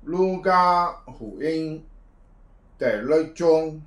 路加福音第6章，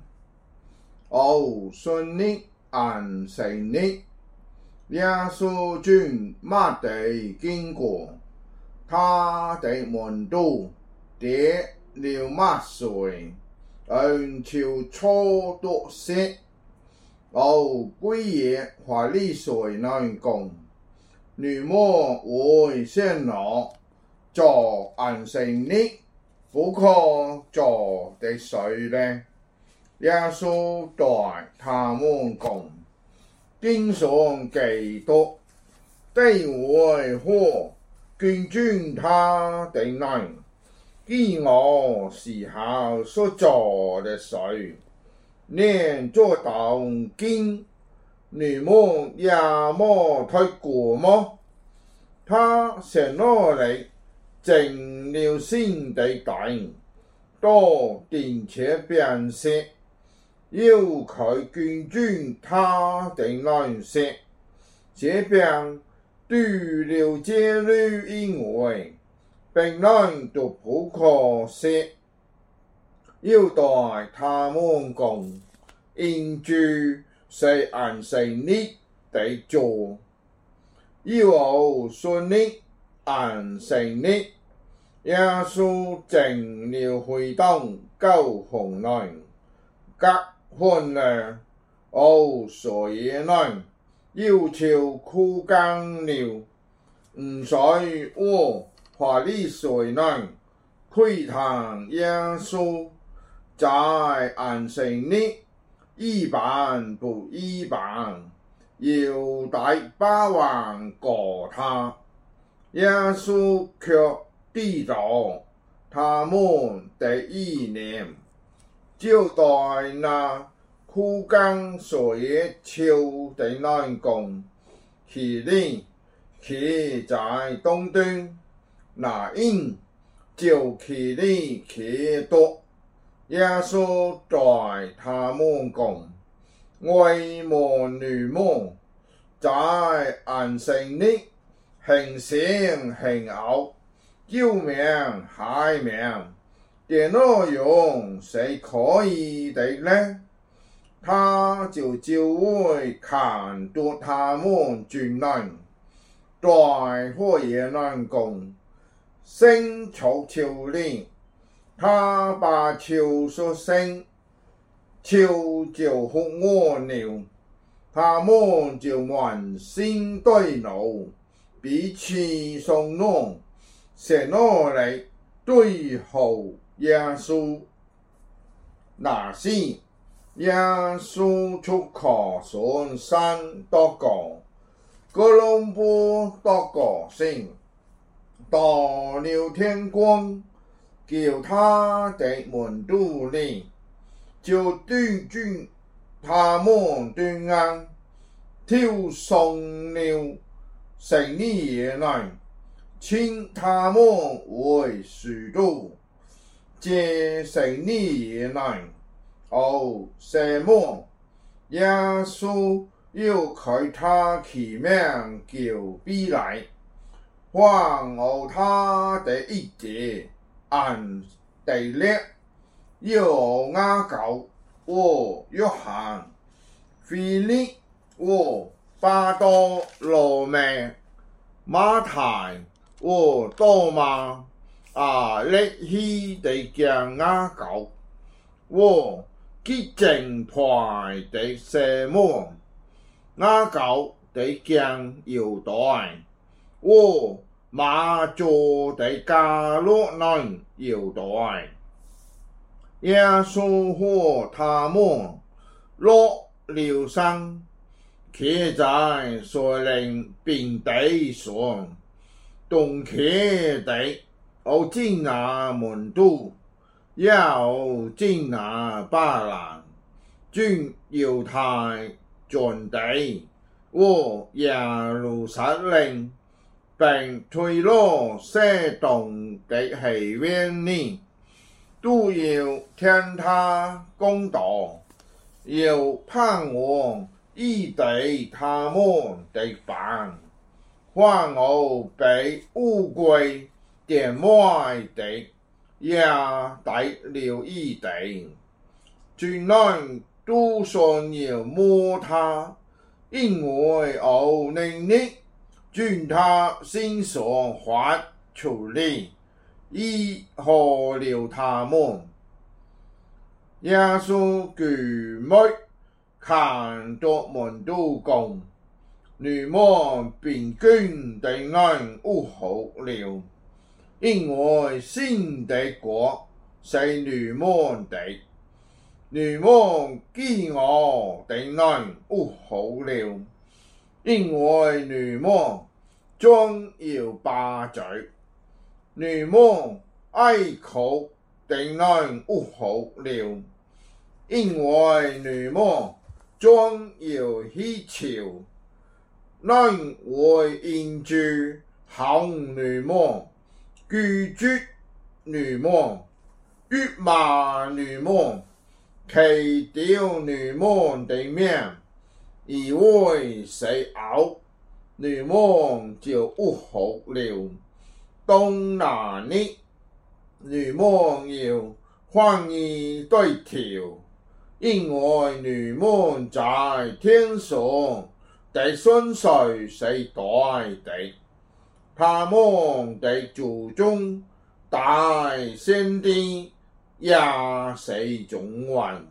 顺利安息日，耶稣从马地经过，他的门徒跌了马水，就错多些。归夜法利赛人讲，你们为什么做安息日不可做的水呢？耶稣对他们讲，经上记读，地为何捐赠他的人，饥饿时候所做的水，连做到今，你们也没睇过么？他承诺你净了先的底，多定且变色，要佢捐赠他的人说，这边对了这里因为病人都不可食，要对他们讲，因住是安息日的做，要顺利安息日。耶稣净了会当救红人，结婚了，所以人要求苦干了，唔使我法利赛人窥探耶稣在安息日一般不一般，要大巴王告他，耶稣却知道他们的意念，就对那苦干所以求的人讲，去在东端，那因就去多。耶稣对他们讲，为么你们在安息日行善行恶，救命害命，的内容是可以的呢？他就会看到他们转人，对火野人讲，生求你，他把球所生，球就复我了，他们就满心对怒，彼此相弄，承诺来对付耶稣。那时，耶稣出靠上山祷告，哥伦布祷告声，到了天光，叫他的门徒里，就对准他们对岸，跳上了胜利野人，请他们为使徒，这胜利野人什么？耶稣要佢他起名叫比来，还他的一节按地列，有雅各和约翰，腓力和巴多罗梅，马太和多马，列希的将雅各和激正派的西门，雅各的将犹大，和马祖的加洛人犹大。耶稣和他们落了山，骑在水灵平地上，东骑的进那门徒，也进那巴兰，进犹太全地和耶路撒冷，并推罗西顿的戏院里，都要听他讲道，要盼望医治他们的病，还被乌龟点卖的也得了一定，轉來都想要摸他，因為有能力將他身上發出來，醫好了他們。耶穌舉目看着門徒講：你們便跟地人和好了，因為神的國是你們的。你們飢餓地人和好了，因為你們將要飽足。你們哀哭地人和好了，因為你們將要喜笑。人會因住恨你們，拒絕你們，辱罵你們，棄掉你們的名，以為是惡，你們就和好了。到那日，你們要歡喜對調，因為你們在天上的薪水是大的，他們的祖宗大先知也是眾人。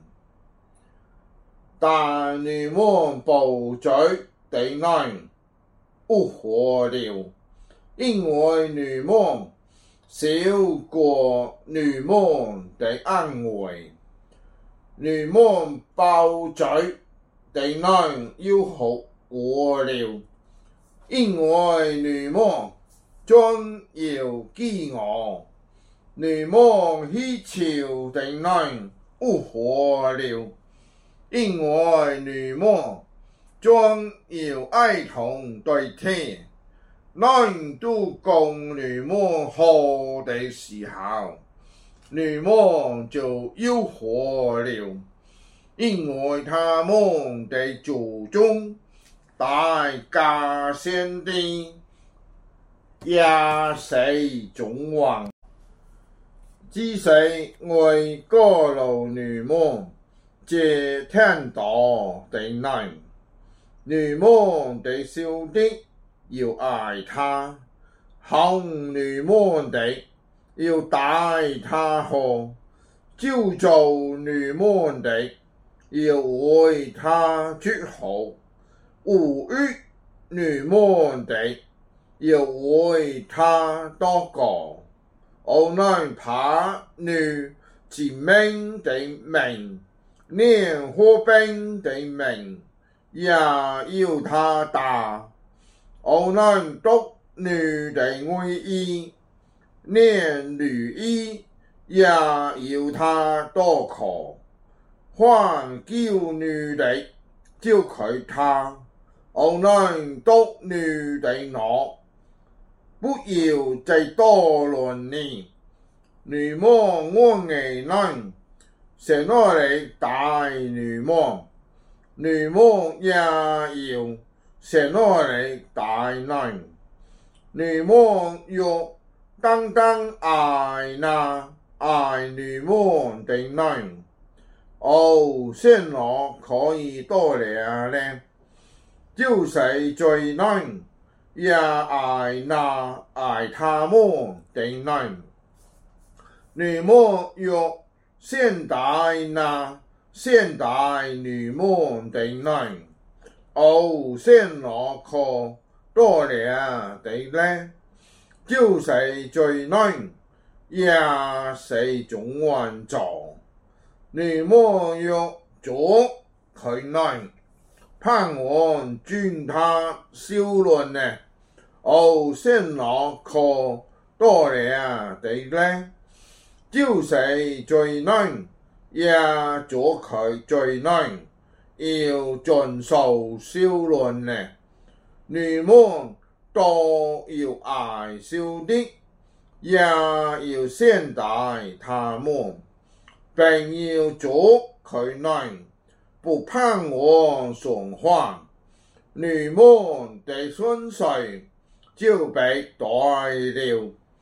但你們不在地人和好了，因為你們受過你們的安慰。你們不在地人又和好了，因為你們將要飢餓。你們喜笑地人和好了，因為你們將要哀痛對天。人都講你們好的時候，你們就要好了，因為他們的祖宗大先知也是眾人。只是為告訴你們這天道的人，你們的兄弟要愛他，恨你們的要待他好，咒詛你們的要為他祝福，侮辱你們的要為他禱告。無論怕你之名的名，連和平的名也要他打。無論奪你的外衣，連裡衣也要他奪去。凡救你的就給他，無論奪你的腦，不要再多論你。你們惡的人sẽ拿來待你們，你們也要sẽ拿來待人。你們若單單愛那愛你們的人，什麼可以得了呢？就是罪人也愛那愛他們的人。你們若善待那善待你們的人，什麼可得了的呢？就是罪人也是眾人做。你們若做佢人，盼望轉他笑論呢，什麼可得了的呢？就是罪人也做佢罪人，要盡數笑論呢。你們都要愛兄弟，也要善待他們，並要做佢人，不盼望償還。你們的薪水就被大了。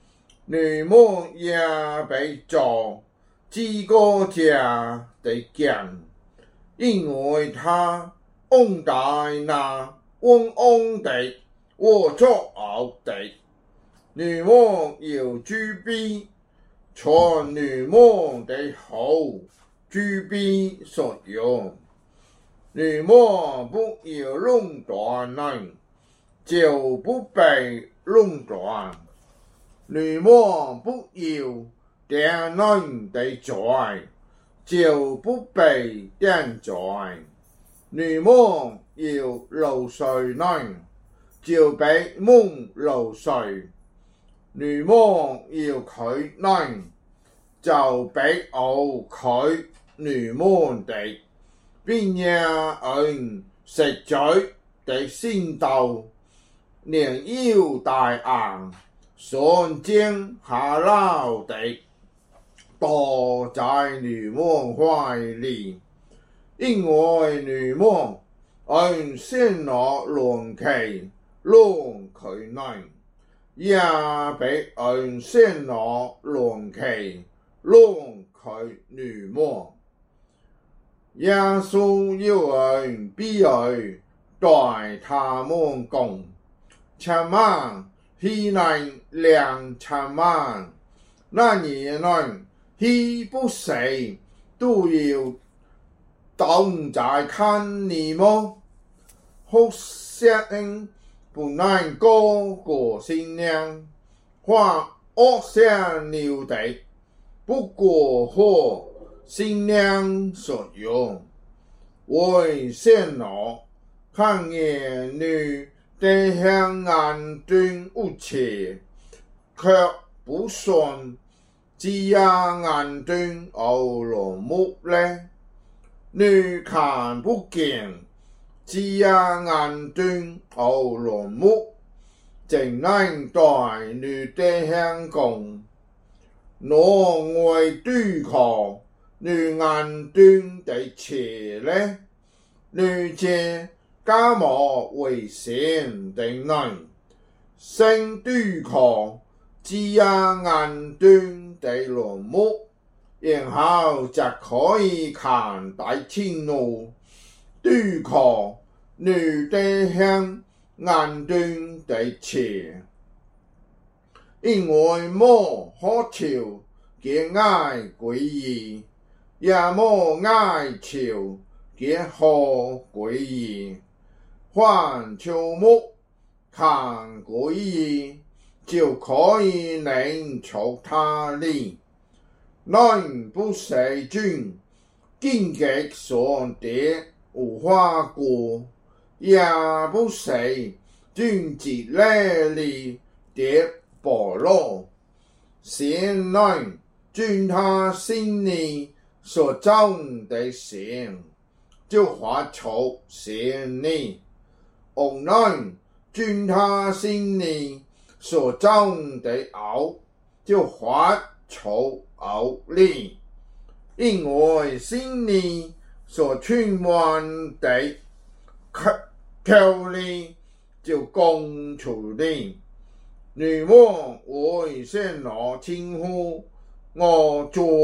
女魔也被做几个家的讲，因为他翁大那翁翁的我作傲的，女魔要举笔，传女魔的后举笔所用。女魔不要垄断人，就不被垄断；女魔不要点人的罪，就不被点罪；女魔要漏水人，就被蒙漏水；女魔要拒人，就被敖拒女魔的。并也按实在的先道，年幼大硬，上将下老的，躲在女魔怀里，因为女魔按先罗论其论其人，也被按先罗论其论其女魔。耶稣有人必而对他们讲：“千万希能两千万，那年人希不死都要等在看你么？好像不能过过新娘，或恶像牛的，不过或。”新娘所用，为先罗看见女的向眼睛无切，却不顺，只呀眼睛熬落木嘞。女看不见，只呀眼睛熬落木，正能对女的向讲，挪为对抗。女眼睛的切呢，女界家莫为善的人，性对抗只呀眼睛的落木，然后就可以看大天路，对抗女的向眼睛的切，因为莫可朝见爱归义。也莫哀求结何归义，还求木看归义，就可以能求他力。人不是君，荆棘上跌无花果，也不是君子来里跌菠萝。贤人君他心里。所种的善，就发出善力；恶人遵他心里所种的恶，就发出恶力。因为心里所充满的口里，就讲出来。女魔为先罗称呼我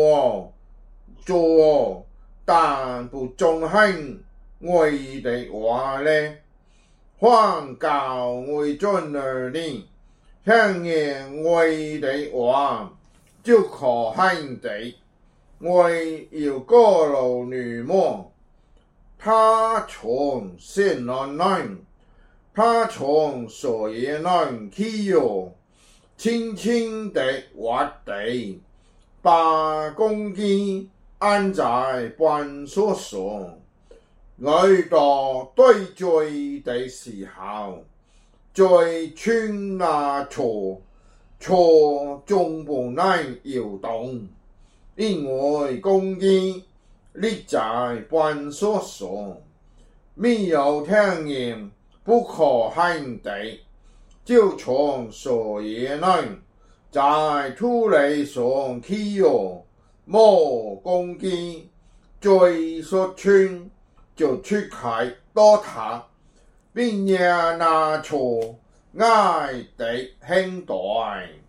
做但不中恨我的话呢，反教我准儿呢，向见我的话就可恨的，我要过路女魔，他从善人，他从所言人起哟，轻轻的挖地，把公鸡。安在半所上，我到对罪的时候，最穿那错总不能摇动，因为公鸡立在半所上，没有听见不可恨的，就从所言人在土里上起哟。莫公鸡最所穿就出开多塔，并也拿错爱的很大。